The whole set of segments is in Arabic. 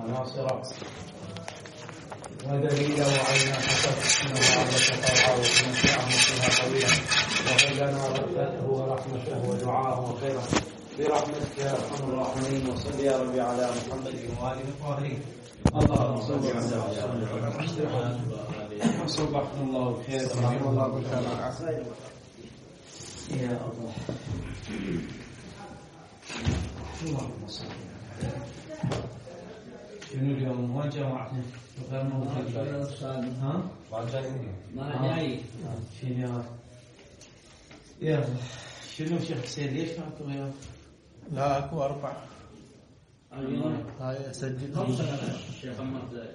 وناصرة ودليلا وعينا حسب انه عبد طاعه ونفعه فيها طويلا وهب لنا رحمته ورحمته ودعاءه وخيرا برحمتك يا ارحم الراحمين. وصل يا ربي على محمد واله الطاهرين. اللهم صل على محمد. صبحكم الله بخير. رحمه الله بالخير يا الله. اللهم صل. شنو اليوم وين جماعتنا؟ غير موجود. ها؟ ما جاي. شنو يا شنو شيخ حسين ليش ماكو غياب؟ لا اكو 4. هاي اسجل الشيخ محمد.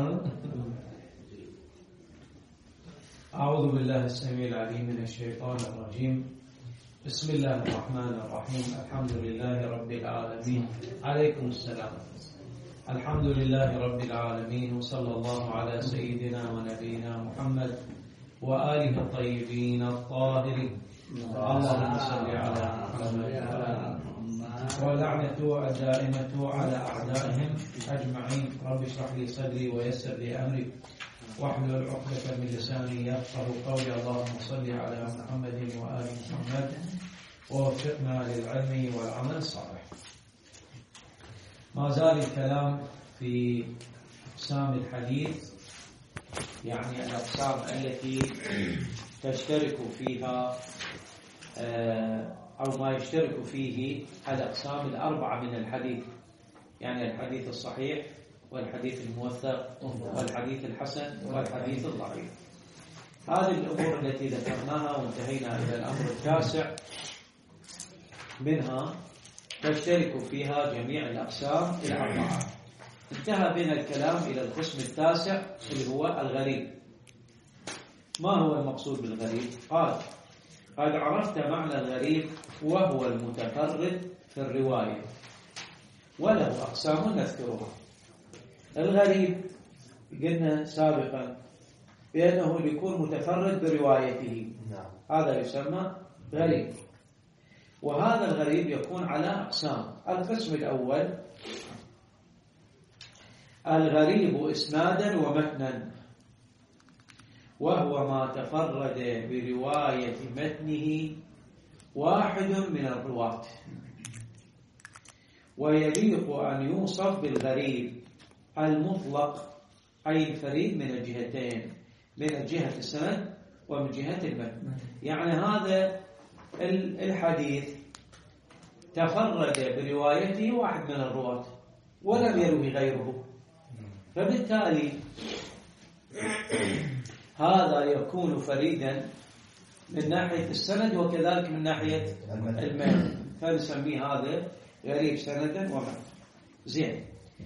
أعوذ بالله السميع العليم من الشيطان الرجيم. بسم الله الرحمن الرحيم. الحمد لله رب العالمين. عليكم السلام. الحمد لله رب العالمين، وصلى الله على سيدنا ونبينا محمد وآله الطيبين الطاهرين. اللهم صل على محمد ولعنته الدائمة على أعدائهم أجمعين. رب اشرح لي صدري ويسر لي أمري واحلل عقدة من لساني يفقهوا قولي. اللهم صل على محمد وآل محمد ووفقنا للعلم والعمل الصالح. ما زال الكلام في أقسام الحديث، يعني الأقسام التي تشترك فيها أو ما يشترك فيه الأقسام الأربعة من الحديث، يعني الحديث الصحيح والحديث الموثق والحديث الحسن والحديث الضعيف. هذه الأمور التي ذكرناها وانتهينا إلى الأمر التاسع منها تشترك فيها جميع الأقسام الأربعة. انتهى بنا الكلام إلى القسم التاسع اللي هو الغريب. ما هو المقصود بالغريب؟ قال: قد عرفت معنى الغريب وهو المتفرد في الرواية، وله أقسام نذكرها. الغريب قلنا سابقا بأنه يكون متفرد بروايته، هذا يسمى غريب. وهذا الغريب يكون على أقسام. القسم الأول: الغريب إسنادا ومتنا، وهو ما تفرد برواية متنه واحد من الرواة، ويليق أن يوصف بالغريب المطلق، أي الفريد من الجهتين، من جهة السند ومن جهة المتن. يعني هذا الحديث تفرد بروايته واحد من الرواة ولم يروي غيره، فبالتالي هذا يكون فريدا من ناحية السند وكذلك من ناحية المتن، فنسميه هذا غريب سندا ومتن. زين.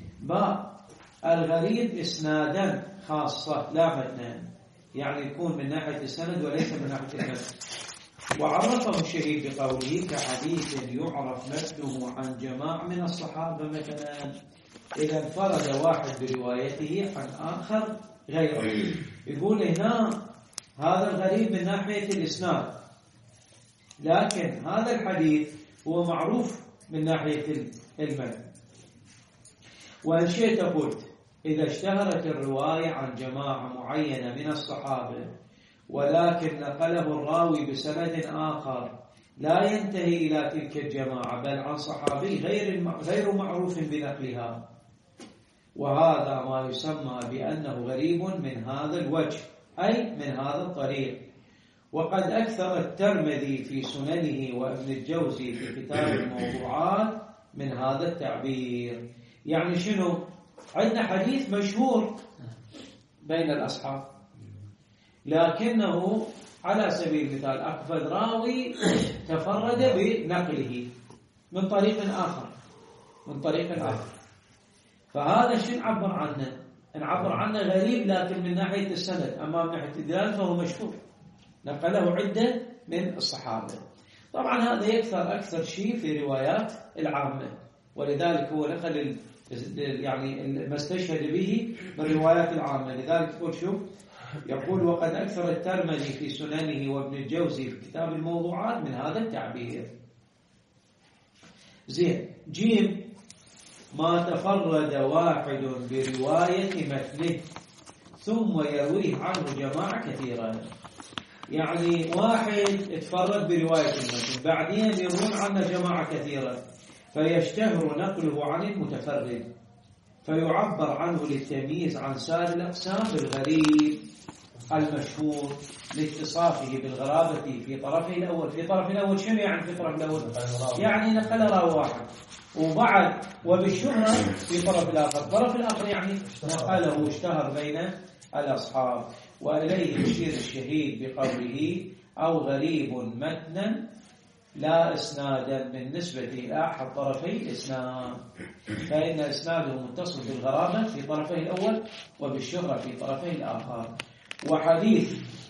الغريب إسنادا خاصة لا متنا، يعني يكون من ناحية السند وليس من ناحية المتن. وعرفه الشهيد بقوله: كحديث يعرف متنه عن جماعة من الصحابة. مثلا إذا انفرد واحد بروايته عن آخر غيره، يقول هنا هذا الغريب من ناحية الإسناد، لكن هذا الحديث هو معروف من ناحية المتن. وإن شئت قلت: إذا اشتهرت الرواية عن جماعة معينة من الصحابة ولكن نقله الراوي بسند آخر لا ينتهي إلى تلك الجماعة بل عن صحابي غير معروف بنقلها، وهذا ما يسمى بأنه غريب من هذا الوجه، أي من هذا الطريق. وقد أكثر الترمذي في سننه وابن الجوزي في كتاب الموضوعات من هذا التعبير. يعني شنو؟ عندنا حديث مشهور بين الأصحاب، لكنه على سبيل المثال أقفل راوي تفرد بنقله من طريق آخر، فهذا شو نعبر عنه؟ نعبر عنه غريب لكن من ناحية السند، أما من ناحية الدلالة فهو مشهور، نقله عدة من الصحابة. طبعا هذا يكثر أكثر شيء في روايات العامة، ولذلك هو نقل يعني ما استشهد به من روايات العامة. لذلك يقول شوف، يقول: وقد أكثر الترمذي في سننه وابن الجوزي في كتاب الموضوعات من هذا التعبير. زين. جيم: ما تفرد واحد برواية مثله ثم يرويه عنه جماعة كثيرة. يعني واحد تفرد برواية المتن بعدين يروون عنه جماعة كثيرة فيشتهر نقله عن المتفرد فيعبر عنه للتمييز عن سائر الأقسام بالغريب المشهور لاتصافه بالغرابة في طرفه الأول. في طرف الأول شنو يعني في طرف الأول؟ يعني نقل راوي واحد وبعد وبالشهرة في طرف الآخر. الطرف الآخر يعني نقله واشتهر بين الأصحاب. وإليه يشير الشهيد بقوله أو غريب متنا لا إسنادا بالنسبة إلى أحد طرفي الإسناد، فإن إسناده متصل بالغرابة في طرفه الأول وبالشهرة في طرفه الآخر. وحديث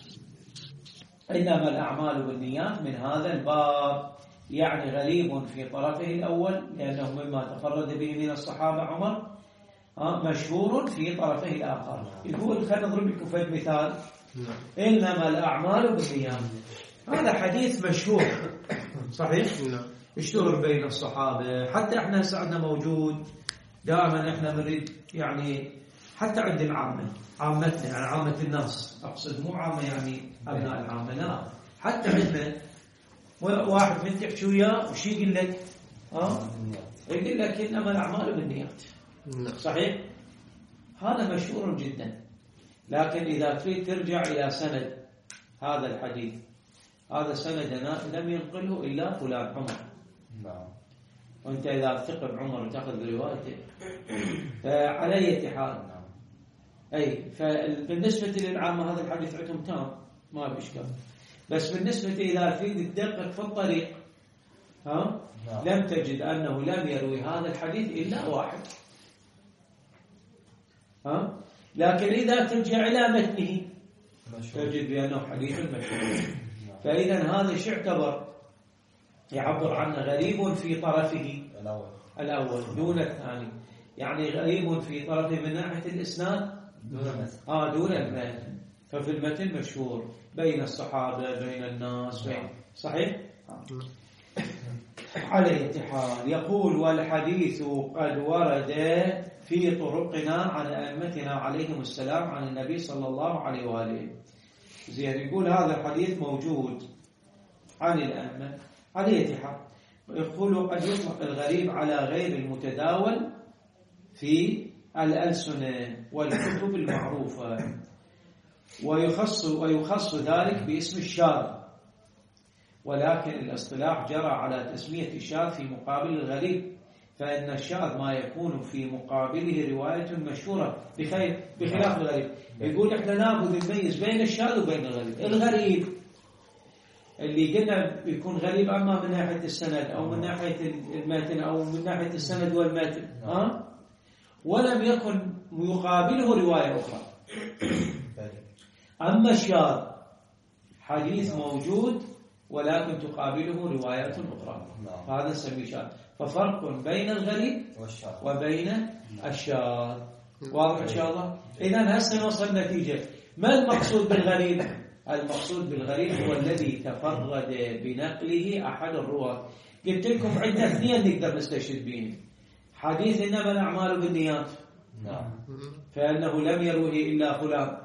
إنما الأعمال بالنيات من هذا الباب، يعني غريب في طرفه الأول لأنه مما تفرد به من الصحابة عمر، مشهور في طرفه الآخر. يقول خلينا نضرب لكم في مثال إنما الأعمال بالنيات، هذا حديث مشهور صحيح؟ اشتهر بين الصحابة، حتى احنا سعدنا موجود دائما. احنا نريد يعني حتى عند العامة، عامتنا يعني عامة الناس، أقصد مو عامة يعني أبناء العامة، لا حتى عندنا واحد من تحكي وياه وش يقول لك؟ يقول لك إنما الأعمال بالنيات، صحيح؟ هذا مشهور جدا. لكن إذا تريد ترجع إلى سند هذا الحديث، هذا سندنا لم ينقله إلا فلان عمر. وأنت إذا تثق بعمر وتأخذ بروايته فعلى اتحاد. أي فبالنسبة للعامة هذا الحديث عندهم تام ما بإشكال، بس بالنسبة إذا تريد تدقق في الطريق لم تجد أنه لم يروي هذا الحديث إلا واحد. لكن إذا ترجع إلى متنه تجد بأنه حديث مشهور. فإذا هذا الشيء يعتبر يعبر عنه غريب في طرفه الأول دون الثاني، يعني غريب في طرفه من ناحية الإسناد دون المتن. ففي المتن مشهور بين الصحابة بين الناس بين صحيح على اتحاد. يقول والحديث قد ورد في طرقنا عن أئمتنا عليهم السلام عن النبي صلى الله عليه وآله. زين يقول هذا الحديث موجود عن الأئمة على اتحاد. يقول قد يطلق الغريب على غير المتداول في الألسنة والكتب المعروفة، ويخص ذلك باسم الشاذ، ولكن الاصطلاح جرى على تسمية الشاذ في مقابل الغريب، فإن الشاذ ما يكون في مقابله رواية مشهورة بخلاف الغريب. يقول احنا نابد نميز بين الشاذ وبين الغريب. الغريب اللي قلنا يكون غريب أما من ناحية السند أو من ناحية المتن أو من ناحية السند والمتن ولم يكن يقابله رواية أخرى. أما الشاذ حديث موجود ولكن تقابله روايات أخرى، هذا نسميه شاذ. ففرق بين الغريب وبين الشاذ. واضح إن شاء الله؟ إذن هسه نوصل نتيجة. ما المقصود بالغريب؟ المقصود بالغريب هو الذي تفرد بنقله أحد الرواة. قلت لكم عندنا اثنين نقدر نستشهد بهم. حديث إنما الأعمال بالنيات فإنه لم يروه إلا فلان،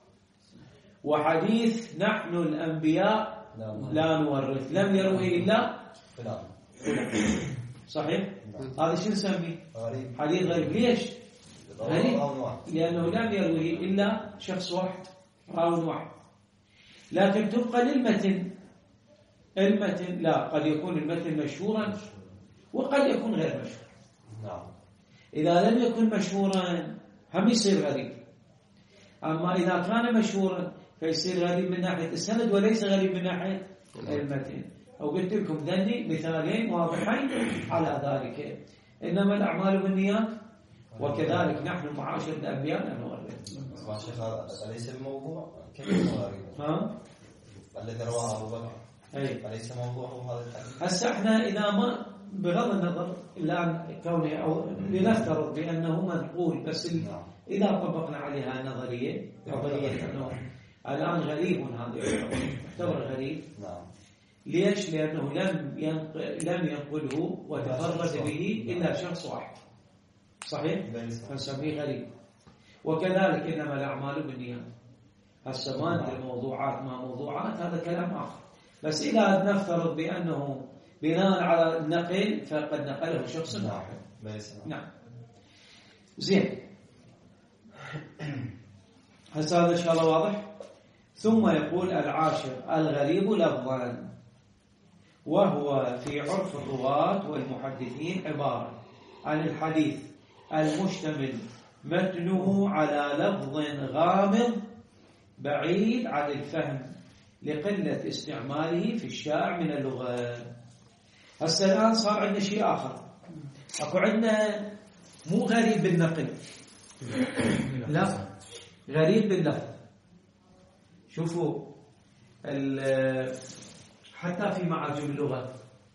وحديث نحن الأنبياء لا نورث لم يروه إلا فلان. صحيح؟ هذا شو نسميه؟ حديث غريب. ليش؟ غريب لأنه لم يروه إلا شخص واحد، راوي واحد. لكن تبقى للمتن، المتن لا، قد يكون المتن مشهورا وقد يكون غير مشهور. إذا لم يكن مشهورا هم يصير غريب، أما إذا كان مشهورا فيصير غريب من ناحية السند وليس غريب من ناحية المتن. أو قلت لكم ذني مثالين واضحين على ذلك. إنما الأعمال بالنيات وكذلك نحن معاشر الأنبياء لا نورث. شيخ أليس بموضوع كيف غريب؟ الذي رواه أبو بكر أليس موضوعه هذا الحديث؟ هسه احنا إذا ما بغض النظر إلا كونه أو لنفترض بأنه منقول، بس إذا طبقنا عليها نظرية أنه الآن غريب، هذا يعتبر غريب. ليش؟ لأنه لم ينقله وتفرد به إلا شخص واحد. صحيح؟ فنسميه غريب. وكذلك إنما الأعمال بالنيات. هسه ما ندري موضوعات ما موضوعات، هذا كلام آخر. بس إذا نفترض بأنه بناء على النقل فقد نقله شخص واحد. نعم. زين. هسه هذا إن شاء الله واضح. ثم يقول العاشر الغريب لفظا، وهو في عرف الرواة والمحدثين عبارة عن الحديث المشتمل متنه على لفظ غامض بعيد عن الفهم لقلة استعماله في الشائع من اللغة. هسه الآن صار عندنا شيء آخر. أكو عندنا مو غريب بالنقل، لا، غريب باللفظ. شوفوا حتى في معاجم اللغة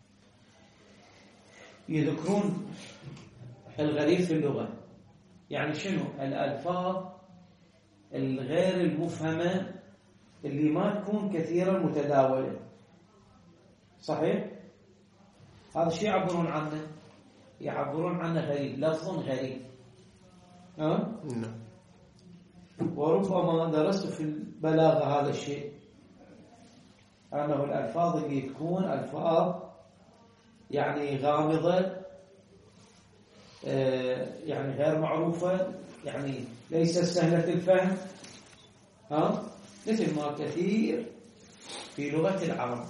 يذكرون الغريب في اللغة. يعني شنو؟ الألفاظ الغير المفهمة اللي ما تكون كثيرا متداولة. صحيح؟ هذا الشيء يعبرون عنه، يعبرون عنه غريب، لفظ غريب. وربما درست في البلاغة هذا الشيء، أنه الألفاظ اللي تكون ألفاظ يعني غامضة، يعني غير معروفة، يعني ليست سهلة الفهم، مثل ما كثير في لغة العرب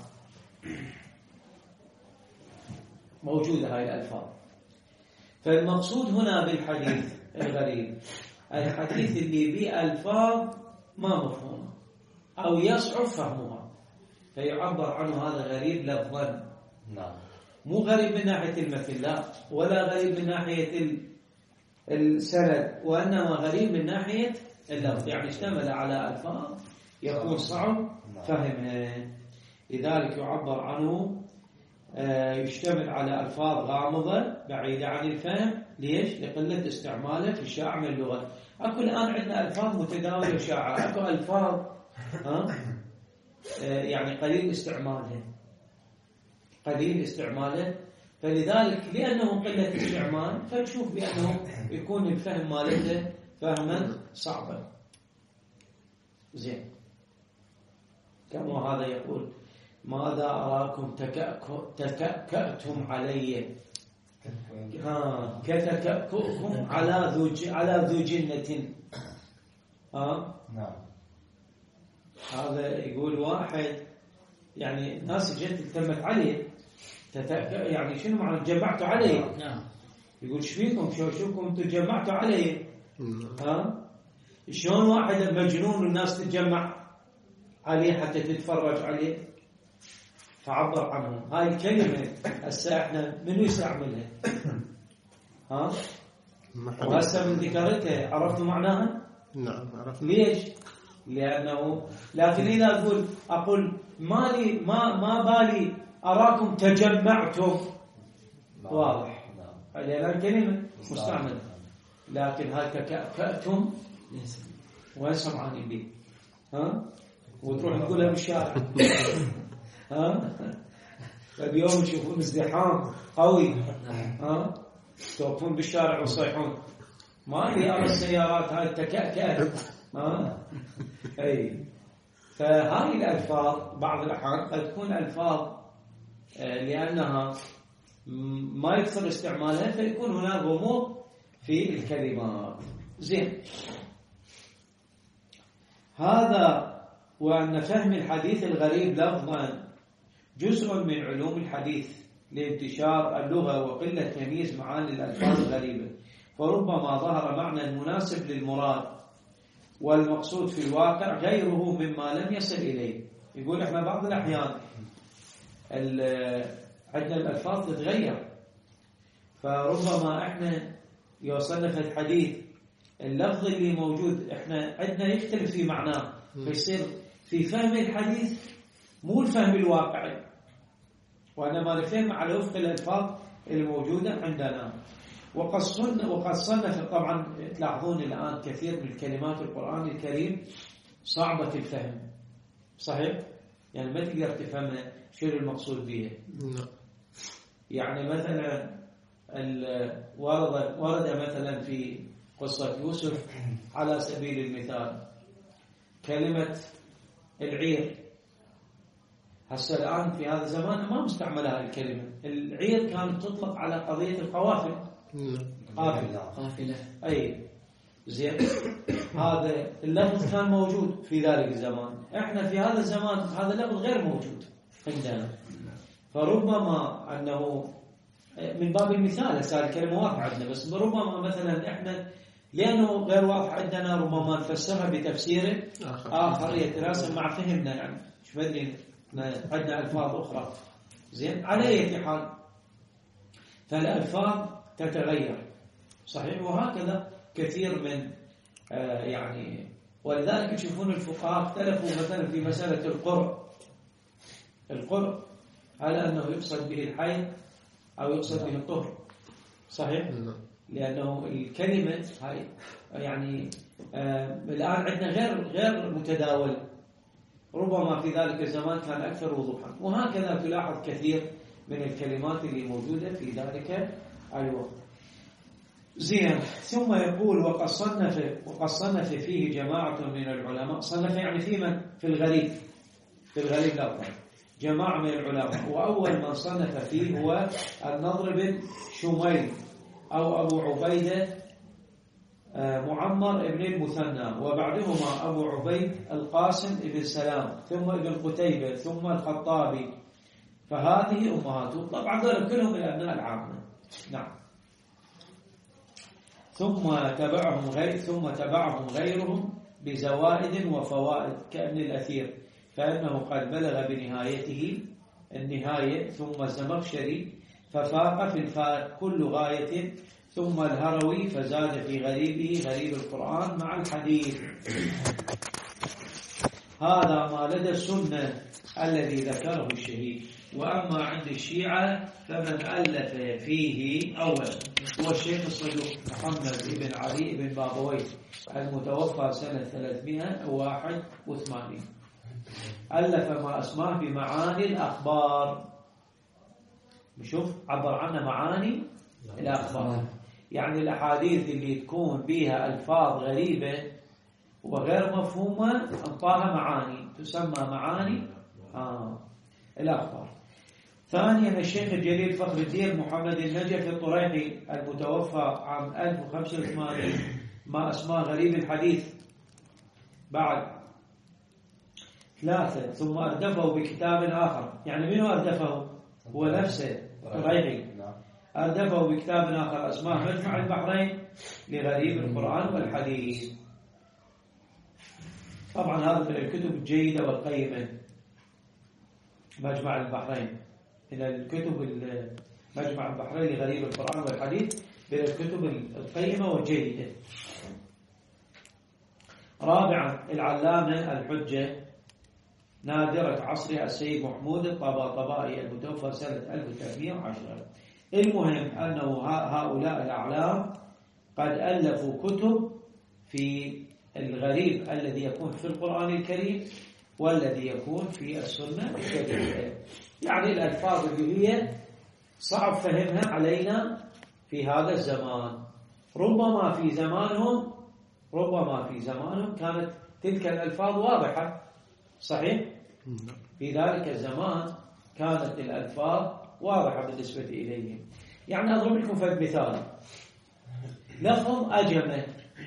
موجودة هاي الألفاظ. فالمقصود هنا بالحديث الغريب الحديث اللي به ألفاظ ما مفهومة أو يصعب فهمها، فيعبر عنه هذا غريب لفظا. نعم. مو غريب من ناحية المثل، لا، ولا غريب من ناحية السند، وإنما غريب من ناحية اللفظ، يعني اشتمل على ألفاظ يكون صعب فهمها، لذلك يعبر عنه يشتمل على ألفاظ غامضة بعيدة عن الفهم. ليش؟ لقلة استعماله في الشائع من اللغة. أكو الآن عندنا ألفاظ متداولة وشائعة، أكو ألفاظ يعني قليل استعماله، فلذلك لأنه قلة استعمال فتشوف بأنه يكون الفهم مالته فهما صعبا. زين. كما هذا يقول ماذا أراكم تكأكأتم علي، كتكأكؤكم على ذو جنة. نعم. هذا يقول واحد يعني ناس جت التمت عليه، يعني شنو معنى جمعتوا عليه؟ نعم. يقول ايش فيكم؟ شوفكم انتم جمعتوا عليه. شلون واحد مجنون والناس تتجمع عليه حتى تتفرج عليه؟ فعبر عنه هاي الكلمة. هسه احنا منو يستعملها؟ وهسه من ذكرتها عرفتوا معناها؟ نعم عرفت. ليش؟ لأنه لكن إذا أقول مالي ما بالي أراكم تجمعتم، واضح، لأن الكلمة مستعملة. لكن هاي تكأكأتم وين سمعاني بيه؟ وتروح تقولها بالشارع. اليوم يشوفون ازدحام قوي، توقفون بالشارع ويصيحون ما لي أرى السيارات هاي تكأكأت. أي فهذه الألفاظ بعض الأحيان قد تكون ألفاظ لأنها ما يكثر استعمالها فيكون هناك غموض في الكلمات. زين. هذا وأن فهم الحديث الغريب لفظا جزء من علوم الحديث لانتشار اللغة وقلة تمييز معاني الألفاظ الغريبة، فربما ظهر معنى المناسب للمراد والمقصود في الواقع غيره مما لم يصل إليه. يقول احنا بعض الأحيان عندنا الألفاظ تتغير، فربما احنا يوصلنا في الحديث اللفظ اللي موجود احنا عندنا يختلف في معناه، فيصير في فهم الحديث مو الفهم الواقعي، وإنما الفهم على وفق الألفاظ الموجودة عندنا. وقد صنف طبعا تلاحظون الآن كثير من الكلمات القرآن الكريم صعبة الفهم، صحيح؟ يعني ما تقدر تفهمها شنو المقصود بها. يعني مثلا ورد مثلا في قصة يوسف على سبيل المثال كلمة العير. هسه الآن في هذا الزمان ما مستعملة هذه الكلمة. العير كانت تطلق على قضية القوافل. قافلة. أي زين. هذا اللفظ كان موجود في ذلك الزمان. احنا في هذا الزمان هذا اللفظ غير موجود عندنا. فربما أنه من باب المثال هسه الكلمة واضحة عندنا، بس ربما مثلا احنا لأنه غير واضح عندنا ربما نفسرها بتفسير آخر يتناسب مع فهمنا. يعني شو بدري عندنا ألفاظ أخرى. زين. على أي حال فالألفاظ تتغير صحيح. وهكذا كثير من يعني ولذلك تشوفون الفقهاء اختلفوا مثلا في مسألة القرء على أنه يقصد به الحيض أو يقصد به الطهر. صحيح. لأنه الكلمة هاي يعني الآن عندنا غير متداول. ربما في ذلك الزمان كان أكثر وضوحا. وهكذا تلاحظ كثير من الكلمات اللي موجودة في ذلك الوقت. زين. ثم يقول وقد صنف فيه جماعة من العلماء. صنف يعني في الغريب الأفضل جماعة من العلماء. وأول من صنف فيه هو النضر بن شميل أو أبو عبيدة معمر بن المثنى، وبعدهما أبو عبيد القاسم بن سلام، ثم ابن قتيبة، ثم الخطابي. فهذه أمهاتهم. طبعا ذلك كلهم الأبناء العامة. نعم. ثم تبعهم غيرهم بزوائد وفوائد كابن الأثير، فإنه قد بلغ بنهايته النهاية. ثم الزمخشري ففاق في الفائق كل غاية. ثم الهروي فزاد في غريبه غريب القرآن مع الحديث. هذا ما لدى السنة الذي ذكره الشهيد. وأما عند الشيعة فمن ألف فيه أولا هو الشيخ الصدوق محمد بن علي بن بابويه المتوفى سنة 381. ألف ما أسماه بمعاني الأخبار. نشوف عبر عنها معاني الأخبار، يعني الأحاديث اللي تكون بها ألفاظ غريبة وغير مفهومة انطاها معاني تسمى معاني الأخبار. ثانيا الشيخ الجليل فخر الدين محمد النجف الطريحي المتوفى عام 1085 ما أسماه غريب الحديث. بعد 3 ثم أردفه بكتاب آخر. يعني منه أردفه؟ هو نفسه الطريحي. أردفه بكتاب آخر أسماه مجمع البحرين لغريب القرآن والحديث. طبعا هذا من الكتب الجيدة والقيمة. مجمع البحرين من الكتب مجمع البحرين لغريب القرآن والحديث من الكتب القيمة والجيدة. رابعا العلامة الحجة نادرة عصرها السيد محمود الطباطبائي المتوفى سنة 1310. المهم أنه هؤلاء الأعلام قد ألفوا كتب في الغريب الذي يكون في القرآن الكريم والذي يكون في السنة الشريفة. يعني الألفاظ اللي هي صعب فهمها علينا في هذا الزمان. ربما في زمانهم كانت تلك الألفاظ واضحة. صحيح. في ذلك الزمان كانت الألفاظ واضحة بالنسبة إليهم. يعني أضرب لكم في مثال. لفظ أجمة.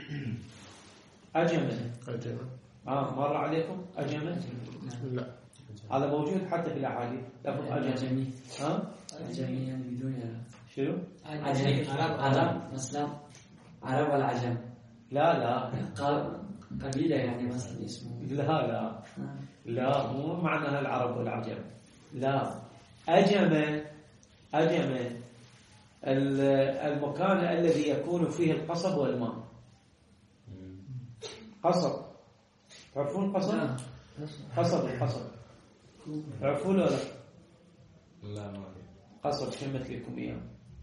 مر عليكم أجمة؟ لا. هذا موجود حتى في الأحاديث. لفظ أجمة. أجمي يعني بدون شنو؟ عرب مثلا عرب والعجم. لا قبيلة يعني مثلا اسمه. لا مو معناها العرب والعجم. لا. أجمة المكان الذي يكون فيه القصب والماء. قصب. تعرفون القصب؟ قصب تعرفون ولا لا ما قصب شمت لكم إياه.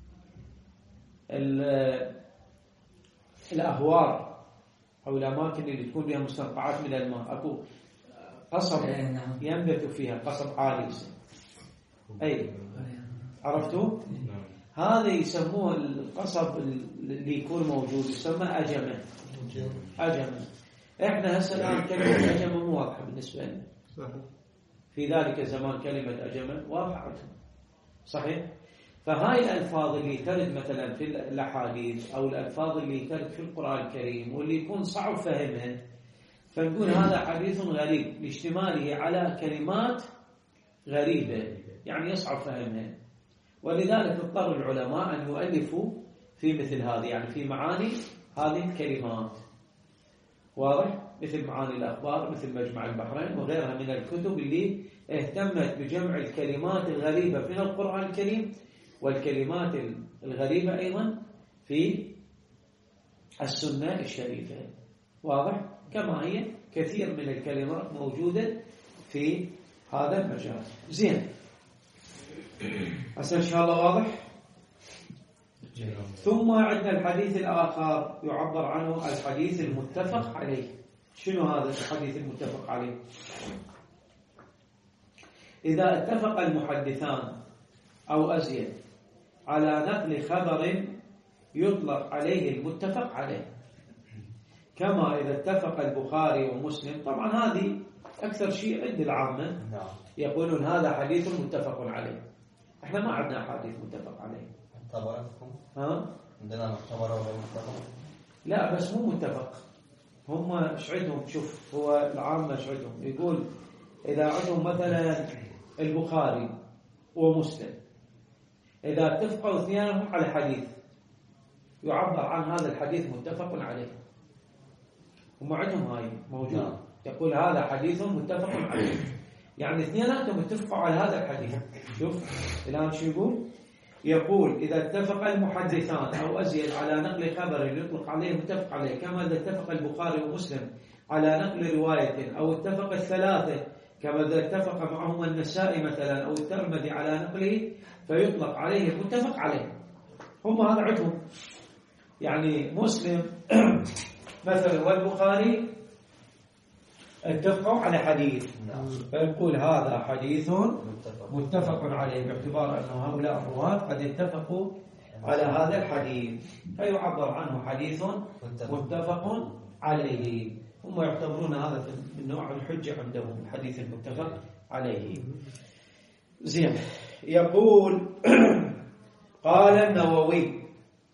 الأهوار أو الأماكن اللي تكون بها مستنقعات من الماء أكو قصب ينبت فيها. قصب عالي. أي عرفتوا؟ هذا يسموه القصب اللي يكون موجود يسمى أجمة. أجمة. إحنا هسه الآن كلمة أجمة مو واضحة بالنسبة لنا. في ذلك الزمان كلمة أجمة واضحة. صحيح؟ فهاي الألفاظ اللي ترد مثلا في الأحاديث أو الألفاظ اللي ترد في القرآن الكريم واللي يكون صعب فهمها، فنقول هذا حديث غريب لاشتماله على كلمات غريبة يعني يصعب فهمها. ولذلك اضطر العلماء أن يؤلفوا في مثل هذه، يعني في معاني هذه الكلمات. واضح؟ مثل معاني الأخبار، مثل مجمع البحرين وغيرها من الكتب اللي اهتمت بجمع الكلمات الغريبة في القرآن الكريم والكلمات الغريبة أيضا في السنة الشريفة. واضح؟ كما هي كثير من الكلمات موجودة في هذا المجال. زين، هسه إن شاء الله واضح. ثم عندنا الحديث الآخر يعبر عنه الحديث المتفق عليه. شنو هذا الحديث المتفق عليه؟ إذا اتفق المحدثان أو أزيد على نقل خبر يطلق عليه المتفق عليه، كما إذا اتفق البخاري ومسلم. طبعا هذه أكثر شيء عند العامة يقولون هذا حديث متفق عليه. احنا ما عندنا حديث متفق عليه. اعتبرتكم؟ عندنا معتبر ولا متفق؟ لا بس مو متفق. هم ايش عندهم؟ شوف، هو العامة ايش عندهم؟ يقول إذا عندهم مثلا البخاري ومسلم، إذا اتفقوا اثنينهم على حديث يعبر عن هذا الحديث متفق عليه. هم عندهم هاي موجود. يقول هذا حديث متفق عليه، يعني اثنيناتهم اتفقوا على هذا الحديث. شوف الآن شو يقول؟ يقول إذا اتفق المحدثان أو أزيد على نقل خبر يطلق عليه متفق عليه، كما إذا اتفق البخاري ومسلم على نقل رواية، أو اتفق الثلاثة كما إذا اتفق معهم النسائي مثلا أو الترمذي على نقله فيطلق عليه متفق عليه. هم هذا عندهم، يعني مسلم مثلا والبخاري اتفقوا على حديث، فيقول هذا حديث متفق عليه، باعتبار أن هؤلاء الرواة قد اتفقوا على هذا الحديث فيعبر عنه حديث متفق عليه. هم يعتبرون هذا من نوع الحجة عندهم، الحديث المتفق عليه. زين، يقول قال النووي: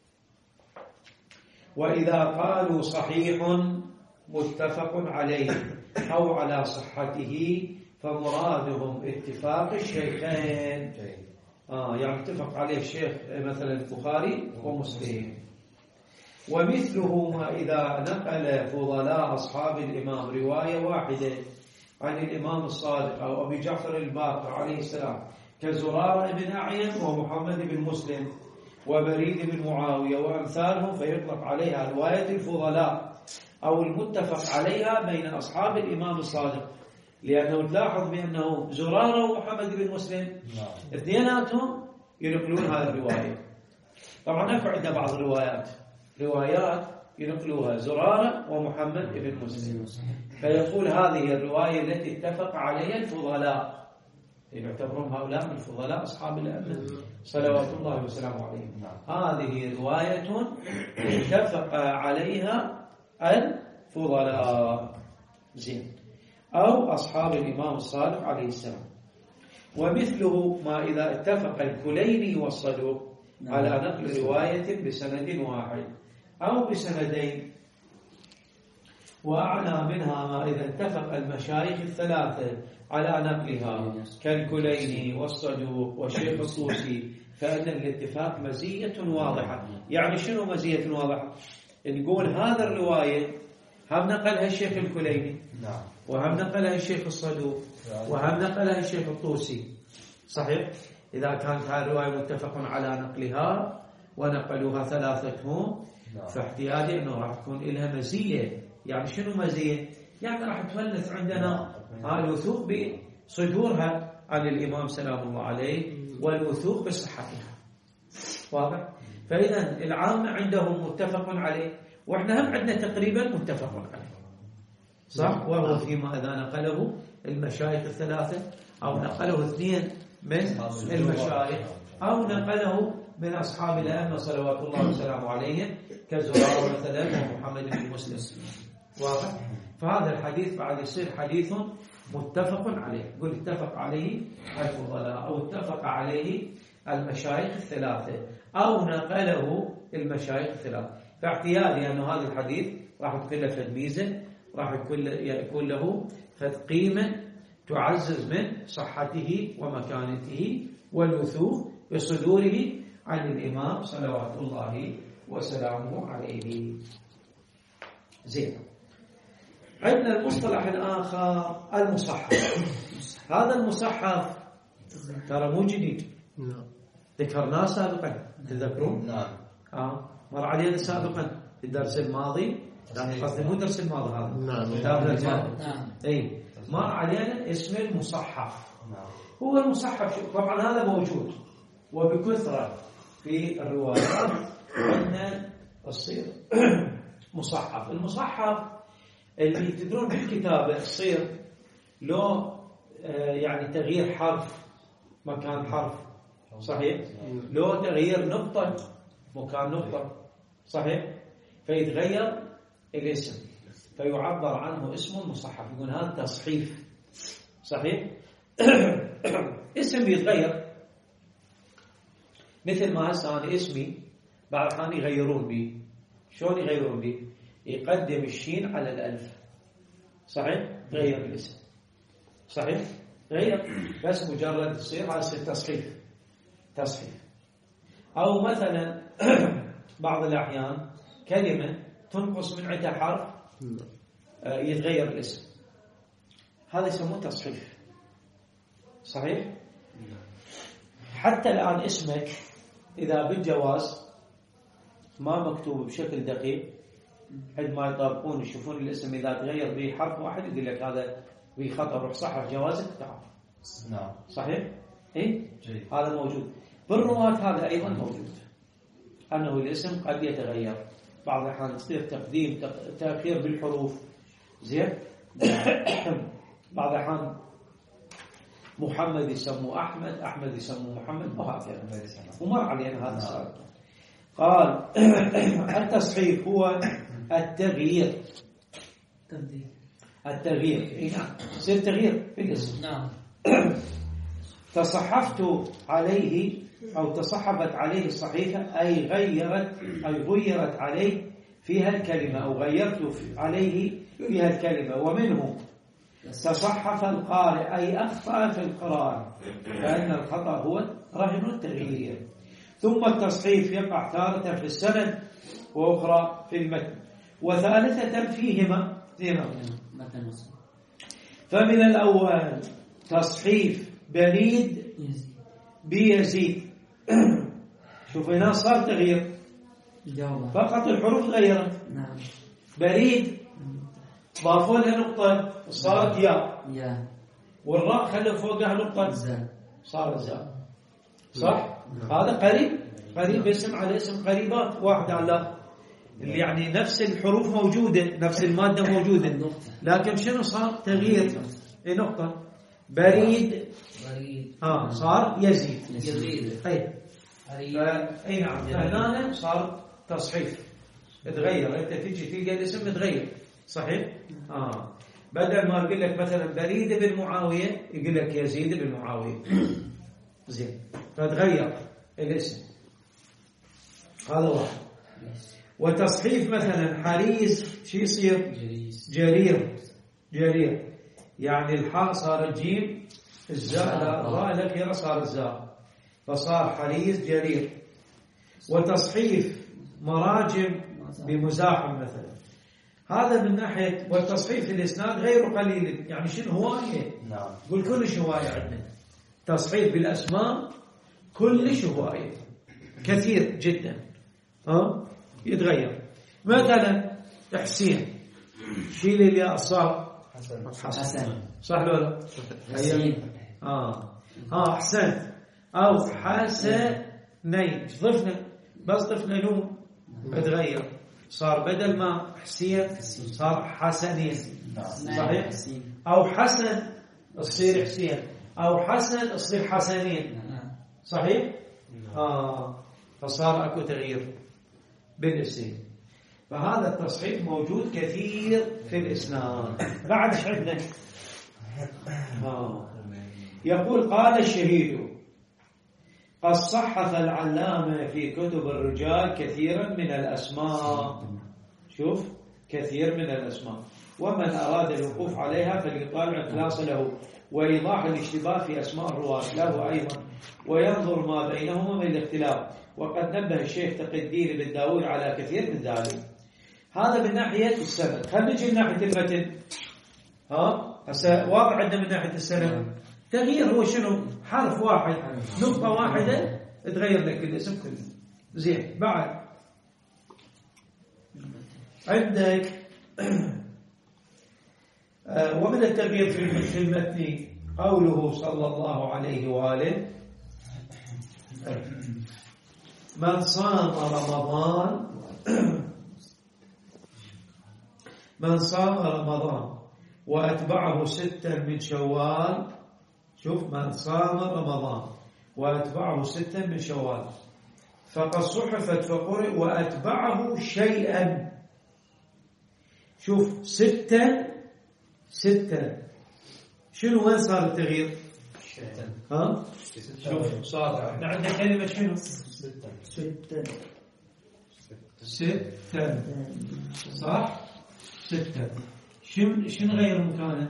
وإذا قالوا صحيح متفق عليه أو على صحته فمرادهم اتفاق الشيخين. يعني اتفق عليه الشيخ مثلا البخاري ومسلم. ومثله ما إذا نقل فضلاء أصحاب الإمام رواية واحدة عن الإمام الصادق أو أبي جعفر الباقر عليه السلام كزرارة بن أعين ومحمد بن مسلم وبريد بن معاوية وأمثالهم، فيطلق عليها رواية الفضلاء أو المتفق عليها بين أصحاب الإمام الصادق، لأنه تلاحظ بأنه زرارة ومحمد بن مسلم اثنيناتهم ينقلون هذه الرواية. طبعا نفع عندنا بعض الروايات ينقلوها زرارة ومحمد بن مسلم، فيقول هذه الرواية التي اتفق عليها الفضلاء، يعتبرون هؤلاء من الفضلاء أصحاب الأئمة صلوات الله وسلامه عليهم. هذه رواية اتفق عليها الفضلاء. زين، أو أصحاب الإمام الصادق عليه السلام. ومثله ما إذا اتفق الكليني والصدوق على نقل رواية بسند واحد أو بسندين، وأعلى منها ما إذا اتفق المشايخ الثلاثة على نقلها كالكليني والصدوق والشيخ الطوسي، فإن الاتفاق مزية واضحة. يعني شنو مزية واضحة؟ نقول هذا الرواية هم نقلها الشيخ الكليني وهم نقلها الشيخ الصدوق وهم نقلها الشيخ الطوسي. صحيح؟ إذا كانت هذه الرواية متفق على نقلها ونقلوها ثلاثتهم، فاحتياجي أنه راح تكون لها مزية. يعني شنو مزية؟ يعني راح تولث عندنا الوثوق بصدورها عن الإمام سلام الله عليه والوثوق بصحتها. واضح؟ فإذا العامة عندهم متفق عليه، وإحنا هم عندنا تقريبا متفق عليه. صح؟ وهو فيما إذا نقله المشايخ الثلاثة أو نقله اثنين من المشايخ أو نقله من أصحاب الأئمة صلوات الله وسلامه عليهم كزرارة مثلا ومحمد بن مسلم. واضح؟ فهذا الحديث بعد يصير حديث متفق عليه. قل اتفق عليه الفضلاء أو اتفق عليه المشايخ الثلاثة أو نقله المشايخ الثلاثة. فاعتيادي أن هذا الحديث راح تكون له فد ميزة، راح يكون له فد قيمة تعزز من صحته ومكانته والوثوق بصدوره عن الإمام صلوات الله وسلامه عليه. زين. عندنا المصطلح الآخر المصحف. هذا المصحف ترى مو جديد، ذكرناه سابقا، تذكرون؟ نعم. مر علينا سابقا في الدرس الماضي، قصدي مو الدرس الماضي هذا، كتابنا الماضي. اي مر علينا اسم المصحف. هو المصحف طبعا هذا موجود وبكثرة في الروايات أن تصير مصحف. المصحف اللي تدرون بالكتابة تصير لو يعني تغيير حرف مكان حرف، صحيح؟ لو تغيير نقطة مكان نقطة، صحيح؟ فيتغير الاسم فيعبر عنه اسم المصحف، يقول هذا تصحيف، صحيح؟ اسم يتغير مثل ما هسه أنا اسمي بعد حين يغيرون بي. شلون يغيرون بي؟ يقدم الشين على الألف، صحيح؟ غير الاسم، صحيح؟ غير بس مجرد تصير على تصحيف. أو مثلا بعض الأحيان كلمة تنقص من عدة حرف يتغير الاسم، هذا يسموه تصحيف، صحيح؟ حتى الآن اسمك إذا بالجواز ما مكتوب بشكل دقيق، عندما يطابقون يشوفون الاسم إذا تغير به حرف واحد يقول لك هذا به خطأ، روح صحح جوازك تعال. نعم. صحيح؟ إيه؟ هذا موجود بالرواة. هذا أيضا موجود أنه الاسم قد يتغير بعض الأحيان، تصير تقديم تأخير بالحروف، زين. بعض الأحيان محمد يسموه أحمد، أحمد يسموه محمد، وهكذا. ومر علينا هذا السؤال. قال التصحيف هو التغيير. التغيير، نعم، يصير تغيير في الاسم. نعم. تصحفت عليه أو تصحفت عليه الصحيفة أي غيرت عليه فيها الكلمة، أو غيرت عليه فيها الكلمة. ومنه تصحف القارئ أي أخطأ في القراءة، لأن الخطأ هو رهن التغيير. ثم التصحيف يقع تارة في السند وأخرى في المتن وثالثة فيهما. فمن الأول تصحيف بريد بيزيد، شوف هنا صار تغيير فقط الحروف غيرت. بريد ضافوا لها نقطة صارت ياء، والراء خلوا فوقها نقطة صارت زاء، صح؟ هذا قريب اسم على اسم، قريبات واحد على اللي يعني نفس الحروف موجودة، نفس المادة موجودة، لكن شنو صار؟ تغيير نقطة. بريد صار يزيد. اي نعم، هنا صار تصحيف، تغير. انت تجي تلقى الاسم متغير، صحيح؟ بدل ما يقول لك مثلا بريد بن معاوية يقول لك يزيد بن معاوية. زين، فتغير الاسم، هذا واحد. وتصحيف مثلا حريز شو يصير؟ جرير، يعني الحاء صارت جيم، الزاء الراء الأخيرة صارت زاء، فصار حريز جرير. وتصحيف مراجم بمزاحم مثلا، هذا من ناحية. والتصحيف الإسناد غير قليل، يعني شنو هواية؟ نعم. قل كلش هواية عندنا تصحيف بالأسماء، كلش هواية كثير جدا. يتغير مثلا حسين، شيل الياء صار حسن، صح ولا لا؟ حسين. أحسن. أو حسنين، ضفنا نون، اتغير، صار بدل ما حسين صار حسنين، صحيح؟ أو حسن تصير حسين، أو حسن تصير حسنين، صحيح؟ فصار اكو تغيير بالاسم. فهذا التصحيف موجود كثير في الاسناد. بعد ايش عندنا؟ يقول قال الشهيد قد صحف العلامة في كتب الرجال كثيرا من الأسماء. شوف، كثير من الأسماء، ومن أراد الوقوف عليها فليطالع الخلاص له وإيضاح الاشتباه في أسماء الرواة له أيضا، وينظر ما بينهما من الاختلاف. وقد نبه الشيخ تقي الدين بن داود على كثير من ذلك. هذا من ناحية السند. خلينا نجي من ناحية المتن. هسه واضح عندنا من ناحية السند تغيير. هو شنو؟ حرف واحد، نقطة واحدة تغير لك الاسم كله. زين. بعد عندك ومن التغيير في المتن قوله صلى الله عليه وآله من صام رمضان وأتبعه 6 من شوال. شوف، من صام رمضان وأتبعه 6 من شوال فقد صحفت فقرئ وأتبعه شيئا. شوف، 6 شنو؟ وين صار التغيير؟ شوف صار احنا عندنا كلمة شنو؟ 6 صح؟ 6 شنو غير مكانه؟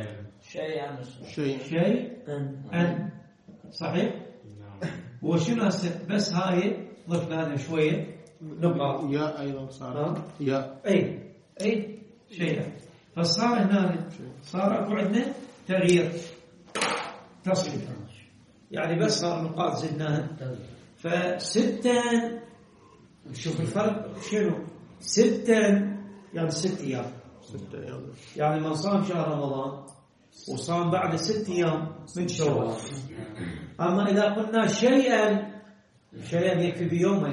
شيء أن صحيح؟ وشنو هسه بس هاي ضفنا لها شوية نقاط. يا أيضا صار يا أي شيء. فصار هنا صار أكو عندنا تغيير تصريف، يعني بس صار نقاط زدناها. ف6 شوف الفرق شنو؟ 6 يعني 6 أيام. يعني من صام شهر رمضان وصام بعد 6 أيام من شوال. أما إذا قلنا شيئا يكفي بيومين،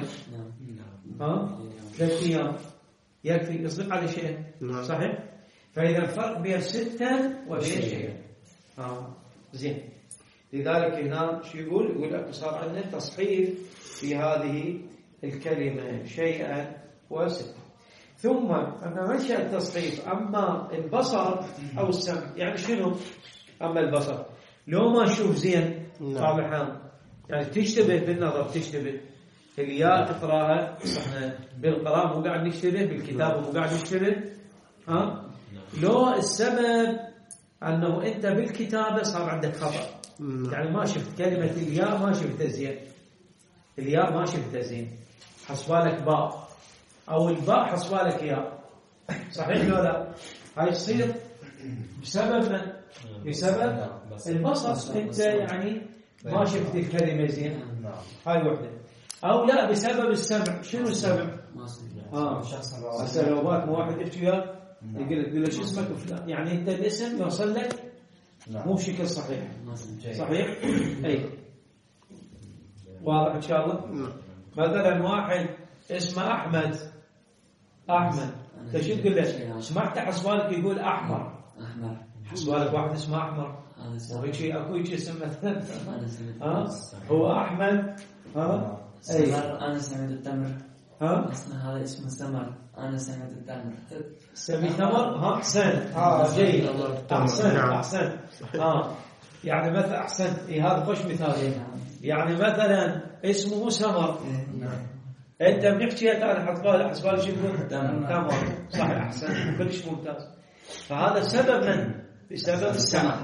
3 أيام يكفي، يصدق على شيء صحيح. فإذا الفرق بين 6 وبين شيئا. زين. لذلك هنا شو يقول لك صار عندنا تصحيف في هذه الكلمة شيئا و6. ثم أما منشأ التصحيف أما البصر أو السمع، يعني شنو؟ أما البصر لو ما شوف زين طابعا، يعني تشتبه بالنظر، تشتبه الياء تقراها احنا بالقراءة مو قاعد نشتبه، بالكتابة مو قاعد نشتبه. لو السبب أنه أنت بالكتابة صار عندك خطأ، يعني ما شفت كلمة الياء، ما شفتها زين، الياء ما شفتها زين، حسبالك باء، أو الباء حسبالك ياء، صحيح لو لا؟ هاي تصير بسبب من؟ بسبب البصر، أنت يعني ما شفت الكلمة زين، هاي وحدة. أو لا بسبب السمع. شنو السمع؟ هسه لو باك واحد يحكي وياك يقول له شو اسمك فلان، يعني أنت الاسم يوصل لك مو بشكل صحيح. صحيح؟ أي واضح إن شاء الله. مثلا واحد اسمه أحمد، أنت شو تقول له؟ سمعت حسبالك يقول أحمر، حسبالك واحد اسمه أحمر، وهيك أكو هيك اسم مثلا هو أحمد. أنا سمعت التمر. اسمه هذا اسمه سمر. أنا سمعت التمر. سمي تمر. أحسن. جيد. أحسن. يعني مثلا أحسن. هذا خوش مثال. يعني مثلا اسمه سمر. أنت بنحكي أنا حسبالك شو يقول؟ تمر. صحيح. أحسن. كلش ممتاز. فهذا سبب من؟ بسبب السمع.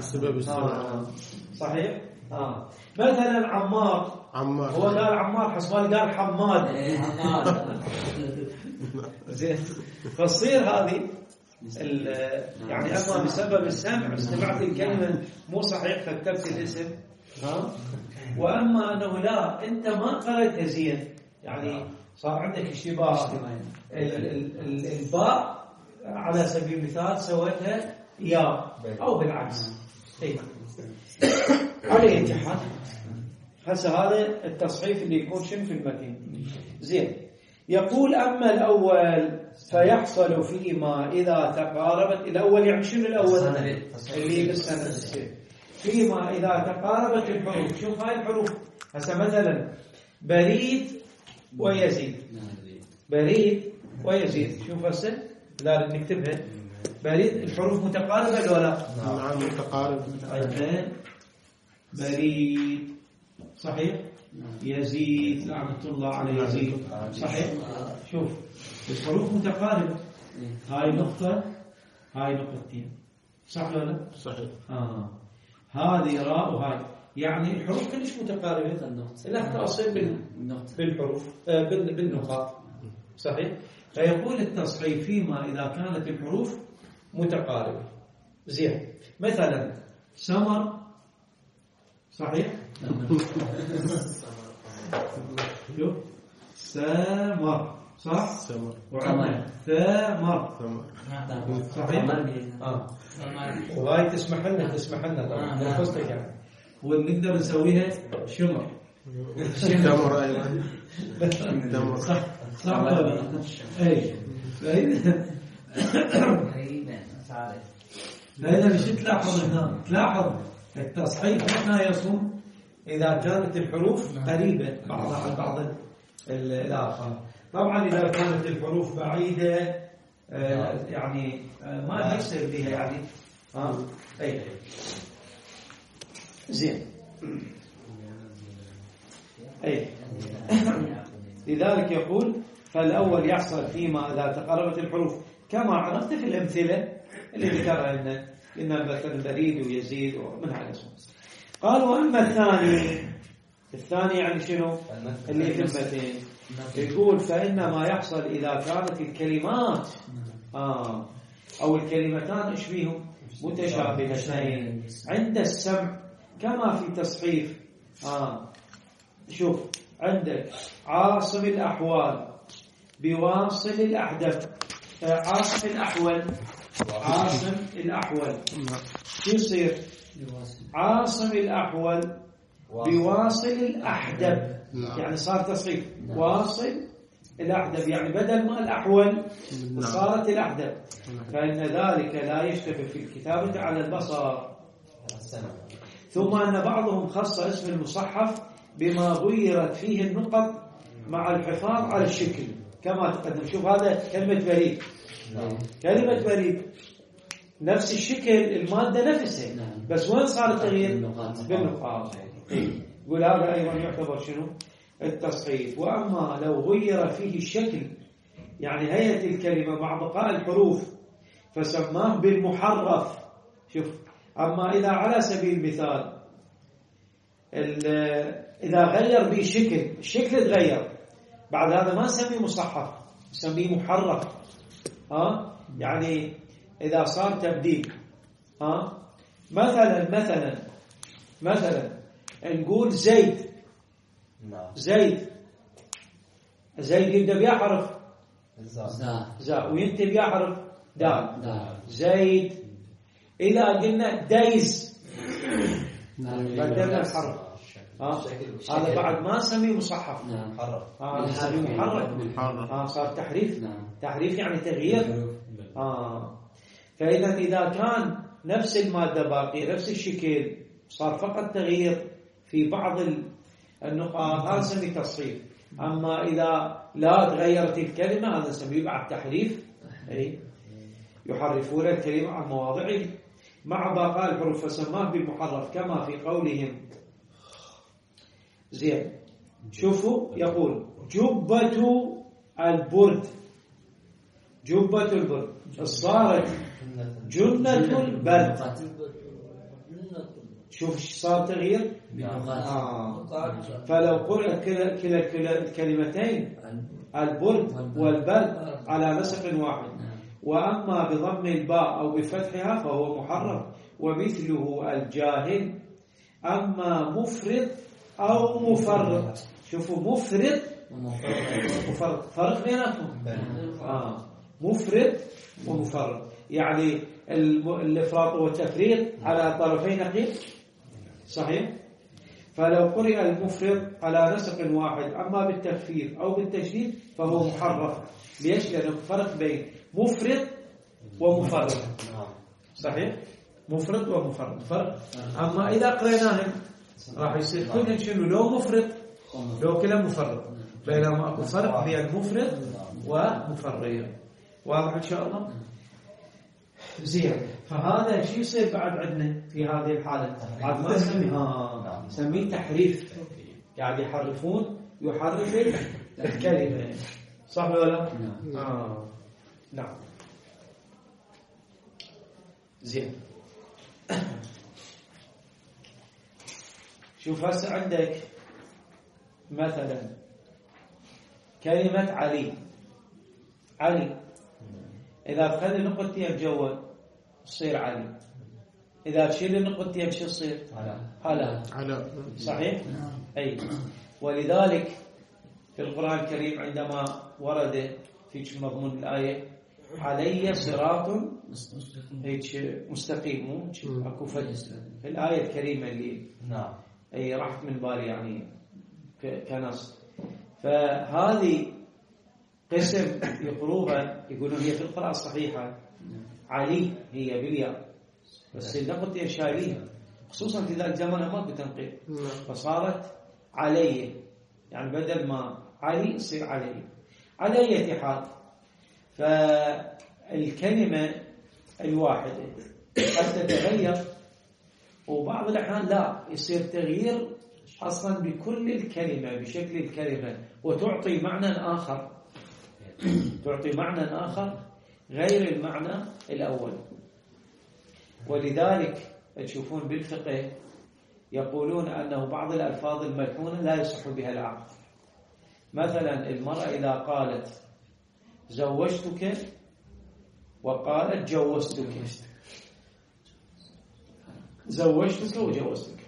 صحيح. مثلا عمار. هو قال عمار، حسبالي قال حماد. زين. فتصير هذه يعني اما بسبب السمع استمعت الكلمه مو صحيح فكتبت الاسم، واما انه لا انت ما قرأتها زين، يعني صار عندك اشتباه. الباء على سبيل المثال سويتها يا او بالعكس. على الاتحاد. هسه هذا التصحيف اللي يكون شنو في المتن. زين. يقول أما الأول فيحصل فيما إذا تقاربت. الأول يعني شنو الأول؟ اللي بالسنة. فيما إذا تقاربت الحروف. شوف هاي الحروف هسه مثلا بريد ويزيد. بريد ويزيد. شوف هسه لازم نكتبها. بريد الحروف متقاربة ولا لا؟ نعم متقارب. بريد صحيح. يزيد لعنة الله على يزيد صحيح. شوف الحروف متقاربة. هاي نقطة هاي نقطتين صح ولا لا؟ صحيح. هذه راء وهاي يعني الحروف كلش متقاربة. لا تصل بالحروف بالنقاط صحيح. فيقول التصحيف فيما إذا كانت الحروف متقاربة. زين مثلا سمر صحيح. شوف سمر صح. سمر وعمل ثمر صحيح. وهاي تسمح لنا طبعا نفسك يعني ونقدر نسويها شمر. تمر أيضا. تمر صح ولا اي لأن شو تلاحظ هنا؟ تلاحظ التصحيح هنا يصوم إذا كانت الحروف قريبة بعضها عن بعض الآخر. طبعا إذا كانت الحروف بعيدة يعني ما يصير بها يعني أي زين. أي لذلك يقول فالأول يحصل فيما إذا تقاربت الحروف كما عرفت في الأمثلة اللي ذكرها لنا إن مثلا بريد ويزيد ومن هذا الاسم. قال وأما الثاني يعني شنو اللي في المتين يقول فإنما يحصل إذا كانت الكلمات أو الكلمتان إيش فيهم متشابهتين عند السمع كما في تصحيف. شوف عندك عاصم الأحوال بواصل الأحدب. عاصم الأحول شو يصير؟ عاصم الأحول بواصل الأحدب يعني صار تصحيف واصل الأحدب يعني بدل ما الأحول صارت الأحدب. فإن ذلك لا يشتبه في الكتابة على البصر. ثم أن بعضهم خص اسم المصحف بما غيرت فيه النقط مع الحفاظ على الشكل كما تقدم. شوف هذا كلمة بريد. كلمة بريد نفس الشكل المادة نفسها بس وين صار التغيير؟ بالنقاط. يقول هذا أيضا يعتبر شنو؟ التصحيف. وأما لو غير فيه الشكل يعني هيئة الكلمة مع بقاء الحروف فسماه بالمحرف. شوف أما إذا على سبيل المثال إذا غير به الشكل تغير بعد هذا ما نسميه مصحف نسميه محرف. يعني إذا صار تبديل مثلا نقول زيد يبدأ بيا حرف زاء وينتهي بيا حرف دال. زيد. إذا قلنا دايز بدلنا الحرف هذا بعد ما نسميه مصحف نسميه محرك. صار تحريف يعني تغيير. فإذا إذا كان نفس المادة باقي نفس الشكل صار فقط تغيير في بعض النقاط هذا نسميه تصحيف. أما إذا لا تغيرت الكلمة هذا نسميه بعد تحريف. يحرفون الكلمة عن مواضعه مع بقاء الحروف فسماه بالمحرف كما في قولهم. زين شوفوا يقول جبة البرد صارت جنة البرد. شوف صار تغيير. فلو قرأ كلا الكلمتين البرد والبرد على نسق واحد. وأما بضم الباء أو بفتحها فهو محرف ومثله الجاهل. أما مفرد أو مفرط. شوفوا مفرد ومفرط فرق بيناتهم. مفرد ومفرط يعني الإفراط والتفريط على طرفي نقيض صحيح. فلو قرئ المفرد على نسق واحد أما بالتخفيف أو بالتشديد فهو محرف. ليش؟ لأنه فرق بين مفرد ومفرط صحيح. مفرد ومفرد فرق. أما إذا قريناهم راح يصير كلهم شنو لو مفرد لو كلام مفرد. بينما اكو فرق بين مفرد ومفرغ. واضح ان شاء الله؟ زين. فهذا شيء يصير بعد عندنا في هذه الحاله، بعد ما نسميه تحريف، قاعد يحرفون، يحرف الكلمه، صح ولا لا؟ نعم. زين. شوف هسه عندك مثلا كلمة علي. إذا تخلي نقطتين جوا تصير علي، إذا تشيل نقطتين شو تصير؟ على. صحيح؟ أي. ولذلك في القرآن الكريم عندما ورد في مضمون الآية علي صراط هيك مستقيم، اكو في الآية الكريمة اللي اي راحت من بالي يعني كنص. فهذه قسم يقروها يقولون هي في القراءة الصحيحة علي هي بالياء، بس النقطة شايليها، خصوصا في ذلك الزمان ماكو تنقيط، فصارت علي، يعني بدل ما علي يصير علي. على أي حال، فالكلمة الواحدة قد تتغير، وبعض الأحيان لا، يصير تغيير أصلا بكل الكلمة، بشكل الكلمة، وتعطي معنى آخر، تعطي معنى آخر غير المعنى الأول. ولذلك تشوفون بالفقه يقولون أنه بعض الألفاظ الملحونة لا يصح بها العقد. مثلا المرأة إذا قالت زوجتك وقالت جوزتك، زوجتك وجوزتك،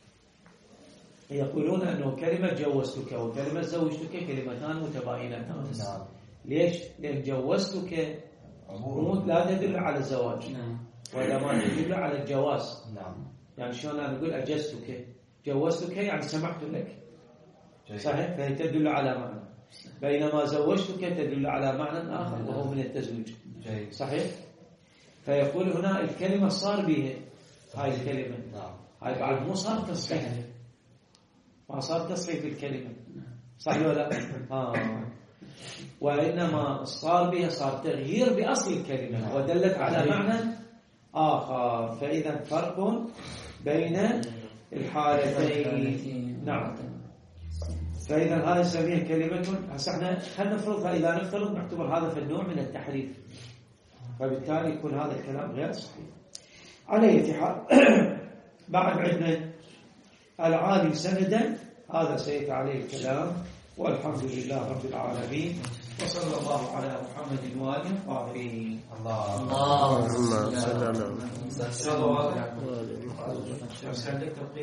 يقولون أنه كلمة جوزتك وكلمة زوجتك كلمتان متباينتان. ليش؟ لأن جوزتك لا تدل على الزواج، وإنما تدل على الجواز. يعني شلون أنا أقول أجزتك، جوزتك يعني سمحت لك، صحيح؟ فهي تدل على معنى، بينما زوجتك تدل على معنى آخر وهو من التزويج، صحيح؟ فيقول هنا الكلمة صار بها هاي الكلمة، هاي بعد مو صار تصحيح، ما صار تصحيح الكلمة، صحيح ولا لا؟ وإنما صار بها صار تغيير بأصل الكلمة ودلت على معنى آخر. فإذا فرق بين الحالتين. نعم. فإذا هذا نسميه كلمة. هسه احنا خلينا نفرض، إذا نفترض نعتبر هذا في النوع من التحريف، فبالتالي يكون هذا الكلام غير صحيح. على أي حال بعد عندنا العالي سندا، هذا سيأتي عليه الكلام. والحمد لله رب العالمين، وصلى الله على محمد وآله الطاهرين. اللهم صل على محمد.